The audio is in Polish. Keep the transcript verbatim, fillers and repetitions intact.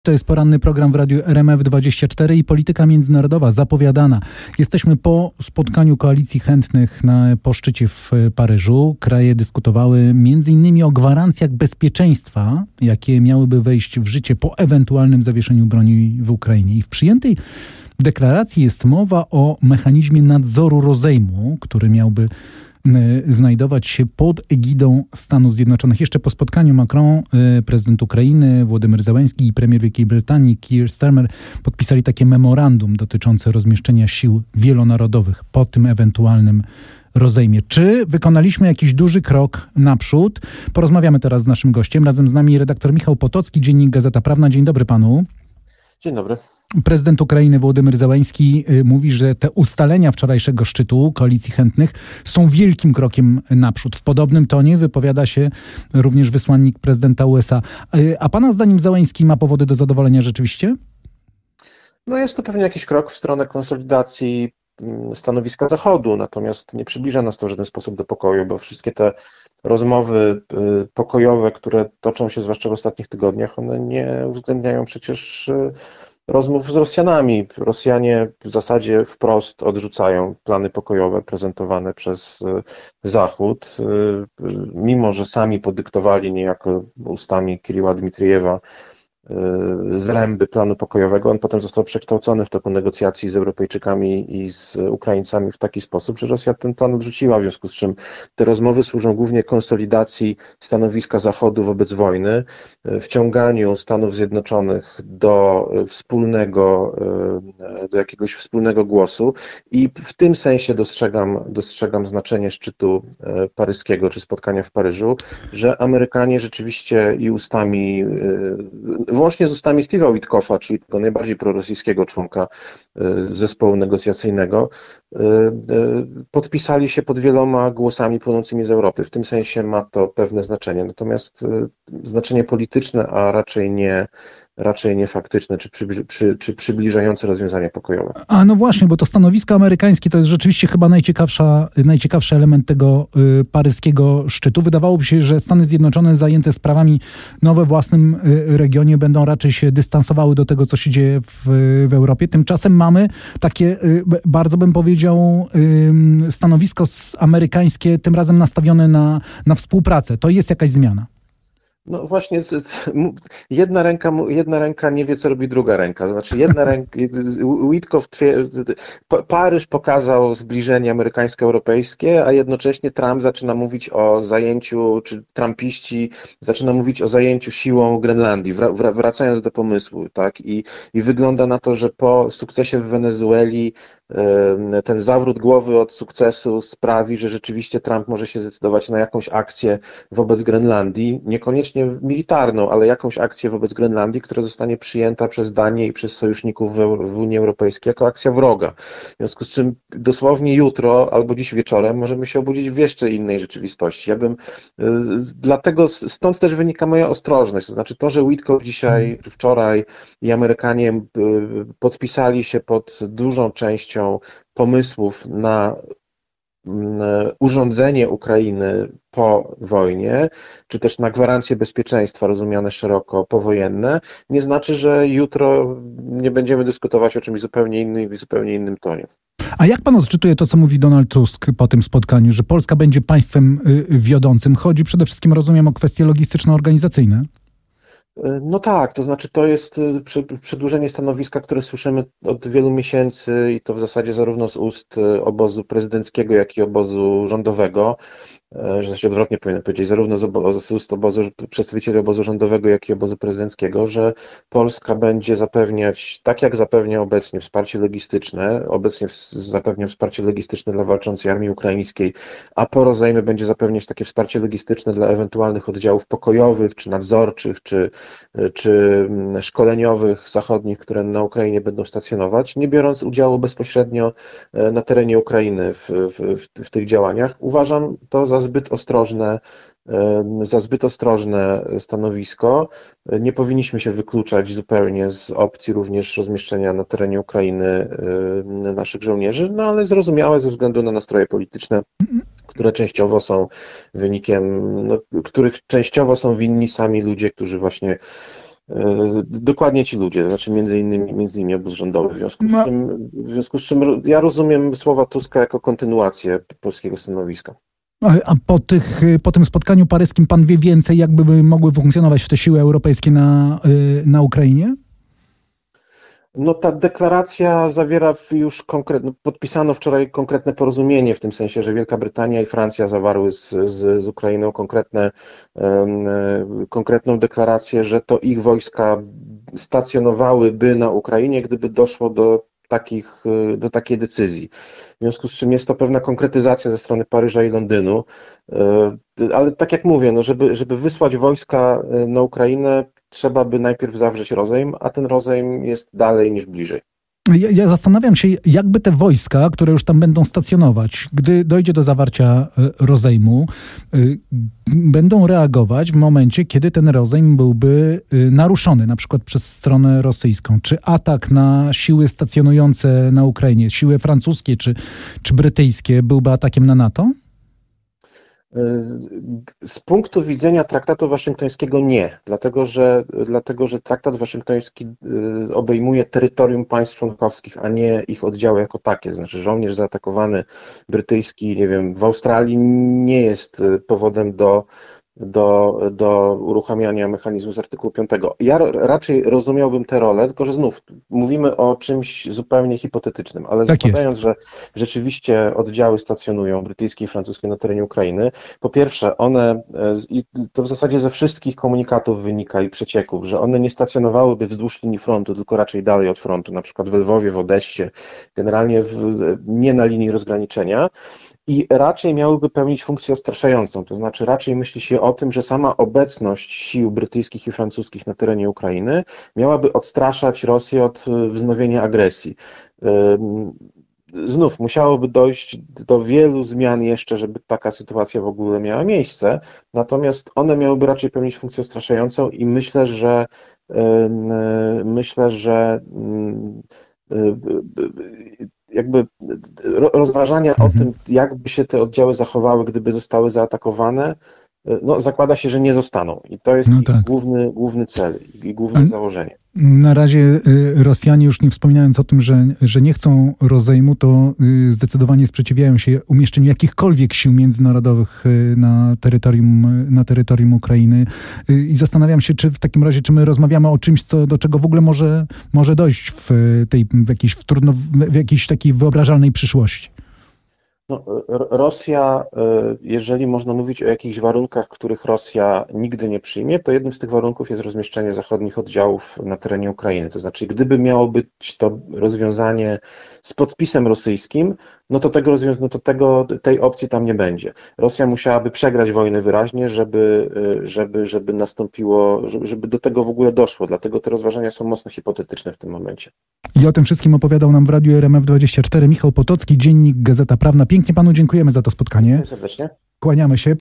To jest poranny program w Radiu R M F dwadzieścia cztery i polityka międzynarodowa zapowiadana. Jesteśmy po spotkaniu koalicji chętnych na, po szczycie w Paryżu. Kraje dyskutowały między innymi o gwarancjach bezpieczeństwa, jakie miałyby wejść w życie po ewentualnym zawieszeniu broni w Ukrainie. I w przyjętej deklaracji jest mowa o mechanizmie nadzoru rozejmu, który miałby znajdować się pod egidą Stanów Zjednoczonych. Jeszcze po spotkaniu Macron, prezydent Ukrainy, Władimir Zełenski i premier Wielkiej Brytanii Keir Starmer podpisali takie memorandum dotyczące rozmieszczenia sił wielonarodowych po tym ewentualnym rozejmie. Czy wykonaliśmy jakiś duży krok naprzód? Porozmawiamy teraz z naszym gościem. Razem z nami redaktor Michał Potocki, Dziennik Gazeta Prawna. Dzień dobry panu. Dzień dobry. Prezydent Ukrainy Władimir Zełenski mówi, że te ustalenia wczorajszego szczytu Koalicji Chętnych są wielkim krokiem naprzód. W podobnym tonie wypowiada się również wysłannik prezydenta U S A. A pana zdaniem Zełenski ma powody do zadowolenia rzeczywiście? No jest to pewnie jakiś krok w stronę konsolidacji stanowiska Zachodu, natomiast nie przybliża nas to w żaden sposób do pokoju, bo wszystkie te rozmowy pokojowe, które toczą się zwłaszcza w ostatnich tygodniach, one nie uwzględniają przecież rozmów z Rosjanami. Rosjanie w zasadzie wprost odrzucają plany pokojowe prezentowane przez Zachód, mimo że sami podyktowali niejako ustami Kiryła Dmitrijewa zręby planu pokojowego. On potem został przekształcony w toku negocjacji z Europejczykami i z Ukraińcami w taki sposób, że Rosja ten plan odrzuciła, w związku z czym te rozmowy służą głównie konsolidacji stanowiska Zachodu wobec wojny, wciąganiu Stanów Zjednoczonych do wspólnego, do jakiegoś wspólnego głosu i w tym sensie dostrzegam, dostrzegam znaczenie szczytu paryskiego czy spotkania w Paryżu, że Amerykanie rzeczywiście i ustami włącznie z ustami Steve'a Witkoffa, czyli tego najbardziej prorosyjskiego członka zespołu negocjacyjnego, podpisali się pod wieloma głosami płynącymi z Europy. W tym sensie ma to pewne znaczenie. Natomiast znaczenie polityczne, a raczej nie, raczej nie faktyczne, czy, przy, przy, czy przybliżające rozwiązania pokojowe. A no właśnie, bo to stanowisko amerykańskie to jest rzeczywiście chyba najciekawsza, najciekawszy element tego y, paryskiego szczytu. Wydawałoby się, że Stany Zjednoczone zajęte sprawami no, we własnym y, regionie będą raczej się dystansowały do tego, co się dzieje w, w Europie. Tymczasem mamy takie, y, bardzo bym powiedział, y, stanowisko amerykańskie, tym razem nastawione na, na współpracę. To jest jakaś zmiana. No właśnie, jedna ręka, jedna ręka nie wie, co robi druga ręka. To znaczy jedna ręka, Witkoff, Paryż pokazał zbliżenie amerykańsko-europejskie, a jednocześnie Trump zaczyna mówić o zajęciu, czy Trumpiści zaczyna mówić o zajęciu siłą Grenlandii, wracając do pomysłu, tak? I, i wygląda na to, że po sukcesie w Wenezueli ten zawrót głowy od sukcesu sprawi, że rzeczywiście Trump może się zdecydować na jakąś akcję wobec Grenlandii, niekoniecznie militarną, ale jakąś akcję wobec Grenlandii, która zostanie przyjęta przez Danię i przez sojuszników w Unii Europejskiej jako akcja wroga. W związku z czym dosłownie jutro albo dziś wieczorem możemy się obudzić w jeszcze innej rzeczywistości. Ja bym, dlatego stąd też wynika moja ostrożność. To znaczy to, że Witkoff dzisiaj, wczoraj i Amerykanie podpisali się pod dużą częścią pomysłów na urządzenie Ukrainy po wojnie, czy też na gwarancje bezpieczeństwa rozumiane szeroko powojenne, nie znaczy, że jutro nie będziemy dyskutować o czymś zupełnie innym i w zupełnie innym tonie. A jak pan odczytuje to, co mówi Donald Tusk po tym spotkaniu, że Polska będzie państwem wiodącym? Chodzi przede wszystkim, rozumiem, o kwestie logistyczno-organizacyjne? No tak, to znaczy to jest przedłużenie stanowiska, które słyszymy od wielu miesięcy i to w zasadzie zarówno z ust obozu prezydenckiego, jak i obozu rządowego, że zasadzie odwrotnie powinien powiedzieć, zarówno z, obo, z ust obozu, przedstawicieli obozu rządowego, jak i obozu prezydenckiego, że Polska będzie zapewniać, tak jak zapewnia obecnie wsparcie logistyczne, obecnie zapewnia wsparcie logistyczne dla walczącej armii ukraińskiej, a po rozejmie będzie zapewniać takie wsparcie logistyczne dla ewentualnych oddziałów pokojowych, czy nadzorczych, czy, czy szkoleniowych zachodnich, które na Ukrainie będą stacjonować, nie biorąc udziału bezpośrednio na terenie Ukrainy w, w, w, w tych działaniach. Uważam to za zbyt ostrożne, za zbyt ostrożne stanowisko. Nie powinniśmy się wykluczać zupełnie z opcji również rozmieszczenia na terenie Ukrainy naszych żołnierzy, no ale zrozumiałe ze względu na nastroje polityczne, które częściowo są wynikiem, no, których częściowo są winni sami ludzie, którzy właśnie Dokładnie ci ludzie, to znaczy między innymi, między innymi obóz rządowy. W związku z czym, w związku z czym ja rozumiem słowa Tuska jako kontynuację polskiego stanowiska. A po, tych, po tym spotkaniu paryskim pan wie więcej, jakby mogły funkcjonować te siły europejskie na, na Ukrainie? No ta deklaracja zawiera już konkretne, podpisano wczoraj konkretne porozumienie, w tym sensie, że Wielka Brytania i Francja zawarły z, z, z Ukrainą konkretne, um, konkretną deklarację, że to ich wojska stacjonowałyby na Ukrainie, gdyby doszło do takich, do takiej decyzji. W związku z czym jest to pewna konkretyzacja ze strony Paryża i Londynu, ale tak jak mówię, no żeby, żeby wysłać wojska na Ukrainę, trzeba by najpierw zawrzeć rozejm, a ten rozejm jest dalej niż bliżej. Ja, ja zastanawiam się, jakby te wojska, które już tam będą stacjonować, gdy dojdzie do zawarcia rozejmu, będą reagować w momencie, kiedy ten rozejm byłby naruszony, na przykład przez stronę rosyjską. Czy atak na siły stacjonujące na Ukrainie, siły francuskie czy, czy brytyjskie, byłby atakiem na NATO? Z punktu widzenia traktatu waszyngtońskiego nie, dlatego że, dlatego że traktat waszyngtoński obejmuje terytorium państw członkowskich, a nie ich oddziały jako takie. Znaczy żołnierz zaatakowany brytyjski, nie wiem, w Australii nie jest powodem do do, do uruchamiania mechanizmu z artykułu piątego. Ja raczej rozumiałbym tę rolę, tylko że znów mówimy o czymś zupełnie hipotetycznym, ale tak zakładając, jest. że rzeczywiście oddziały stacjonują brytyjskie i francuskie na terenie Ukrainy, po pierwsze one, i to w zasadzie ze wszystkich komunikatów wynika i przecieków, że one nie stacjonowałyby wzdłuż linii frontu, tylko raczej dalej od frontu, na przykład w Lwowie, w Odessie, generalnie w, nie na linii rozgraniczenia. I raczej miałyby pełnić funkcję odstraszającą, to znaczy raczej myśli się o tym, że sama obecność sił brytyjskich i francuskich na terenie Ukrainy miałaby odstraszać Rosję od wznowienia agresji. Znów musiałoby dojść do wielu zmian jeszcze, żeby taka sytuacja w ogóle miała miejsce, natomiast one miałyby raczej pełnić funkcję odstraszającą i myślę, że myślę, że jakby rozważania mhm. o tym, jakby się te oddziały zachowały, gdyby zostały zaatakowane, no zakłada się, że nie zostaną. I to jest no tak. główny, główny cel i główne założenie. Na razie Rosjanie, już nie wspominając o tym, że, że nie chcą rozejmu, to zdecydowanie sprzeciwiają się umieszczeniu jakichkolwiek sił międzynarodowych na terytorium, na terytorium Ukrainy. I zastanawiam się, czy w takim razie, czy my rozmawiamy o czymś, co, do czego w ogóle może, może dojść w tej w jakiejś, w trudno, w jakiejś takiej wyobrażalnej przyszłości. No, Rosja, jeżeli można mówić o jakichś warunkach, których Rosja nigdy nie przyjmie, to jednym z tych warunków jest rozmieszczenie zachodnich oddziałów na terenie Ukrainy. To znaczy, gdyby miało być to rozwiązanie z podpisem rosyjskim, no to, tego, no to tego, tej opcji tam nie będzie. Rosja musiałaby przegrać wojnę wyraźnie, żeby, żeby, żeby nastąpiło, żeby do tego w ogóle doszło. Dlatego te rozważania są mocno hipotetyczne w tym momencie. I o tym wszystkim opowiadał nam w Radiu R M F dwadzieścia cztery Michał Potocki, Dziennik Gazeta Prawna. Pięknie panu dziękujemy za to spotkanie. Dziękuję serdecznie. Kłaniamy się.